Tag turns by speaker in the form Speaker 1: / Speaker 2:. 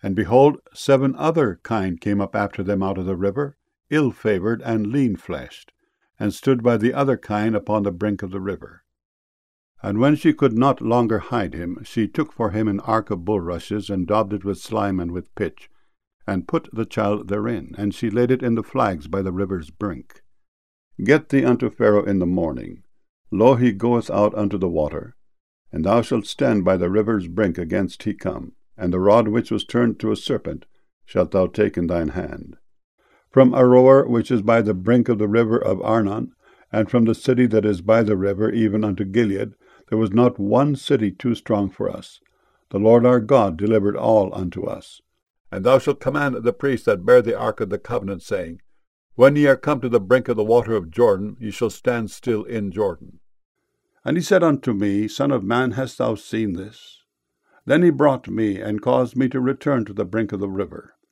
Speaker 1: And behold, 7 other kine came up after them out of the river, ill-favoured and lean-fleshed, and stood by the other kine upon the brink of the river. And when she could not longer hide him, she took for him an ark of bulrushes, and daubed it with slime and with pitch, and put the child therein, and she laid it in the flags by the river's brink. Get thee unto Pharaoh in the morning. Lo, he goeth out unto the water, and thou shalt stand by the river's brink against he come, and the rod which was turned to a serpent shalt thou take in thine hand. From Aroer, which is by the brink of the river of Arnon, and from the city that is by the river, even unto Gilead, there was not one city too strong for us. The Lord our God delivered all unto us. And thou shalt command the priests that bear the ark of the covenant, saying, When ye are come to the brink of the water of Jordan, ye shall stand still in Jordan. And he said unto me, Son of man, hast thou seen this? Then he brought me, and caused me to return to the brink of the river.